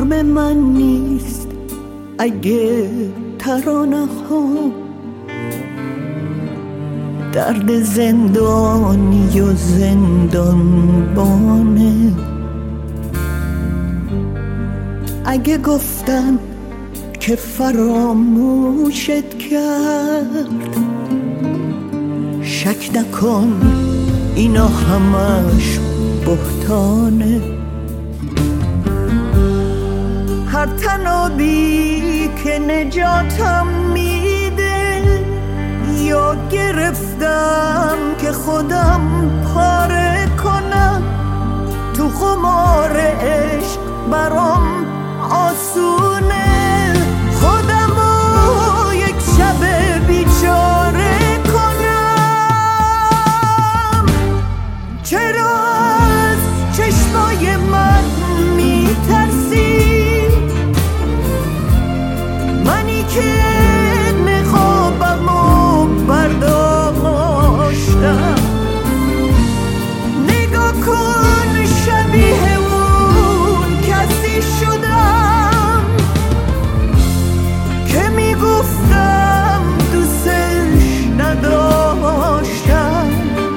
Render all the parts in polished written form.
کام من نیست اگه ترانه ها درد زندانی و زندانبانه. اگه گفتم که فراموشت کرد شک نکن اینا همش بهتانه. هر تنابی که نجاتم میده یا گرفتم که خودم پاره کنم، تو خمار عشق برام آسونه خودمو یک شب بیچاره کنم. چرا از چشمای من میترسی؟ منی که نقابمو برداشتم. نگاه کن شبیه اون کسی شدم که میگفتم دوستش نداشتم.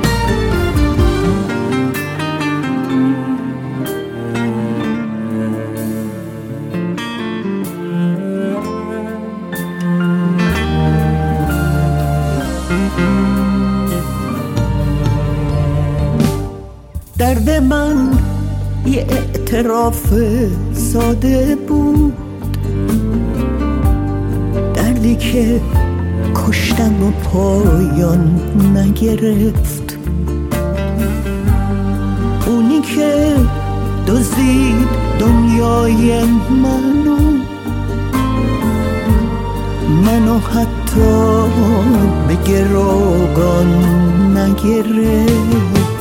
درد من یه اعتراف ساده بود، دردی که کشتم و پایان نگرفت. اونی که دزدید دنیای منو حتی به گروگان نگرفت.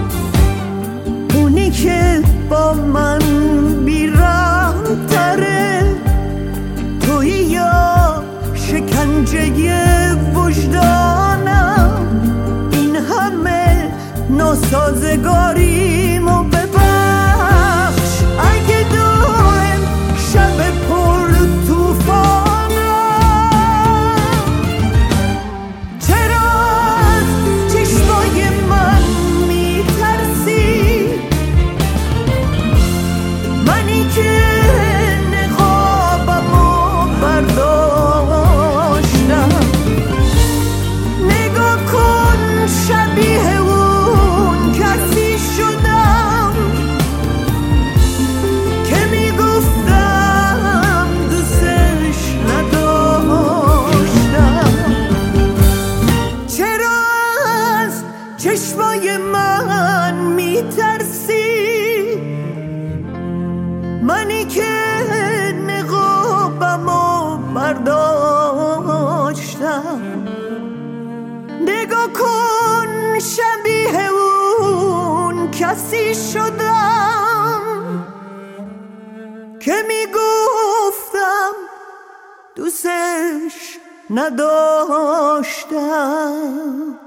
اونی که با من بی‌رحم تره تویی یا شکنجه وجدانم. این همه ناسازگاریمو ببخش اگه دائم شب پر توفانم. چرا از چشمای من میترسی؟ منی که نقابمو برداشتم. نگاه کن شبیه اون کسی شدم که میگفتم دوستش نداشتم. چرا از چشمای من میترسی؟ منی که نقابمو برداشتم. نگاه کن شبیه اون کسی شدم که میگفتم دوستش نداشتم.